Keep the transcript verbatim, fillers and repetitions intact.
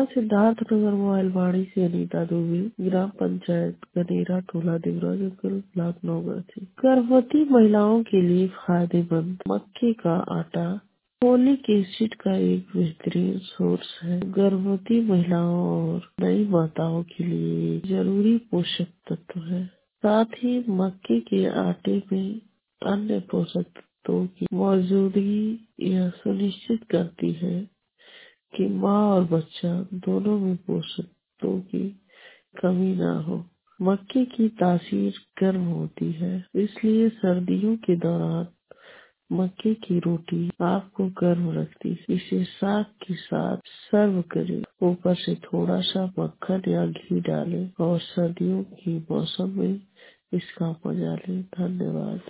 Siddharth Nagar mobile Vani से अनीता दुबे, ग्राम पंचायत गनेरा, टोला देवराजपुर, ब्लॉक नौगढ़। गर्भवती महिलाओं के लिए फायदेमंद मक्के का आटा फोलिक एसिड का एक बेहतरीन सोर्स है। गर्भवती महिलाओं और नई माताओं के लिए जरूरी पोषक तत्व है। साथ ही मक्के के आटे में अन्य पोषक तत्वों की मौजूदगी यह सुनिश्चित करती है कि माँ और बच्चा दोनों में पोषक तत्वों की कमी न हो। मक्के की तासीर गर्म होती है, इसलिए सर्दियों के दौरान मक्के की रोटी आपको गर्म रखती है। इसे साग के साथ सर्व करें। ऊपर से थोड़ा सा मक्खन या घी डालें और सर्दियों के मौसम में इसका मजा लें। धन्यवाद।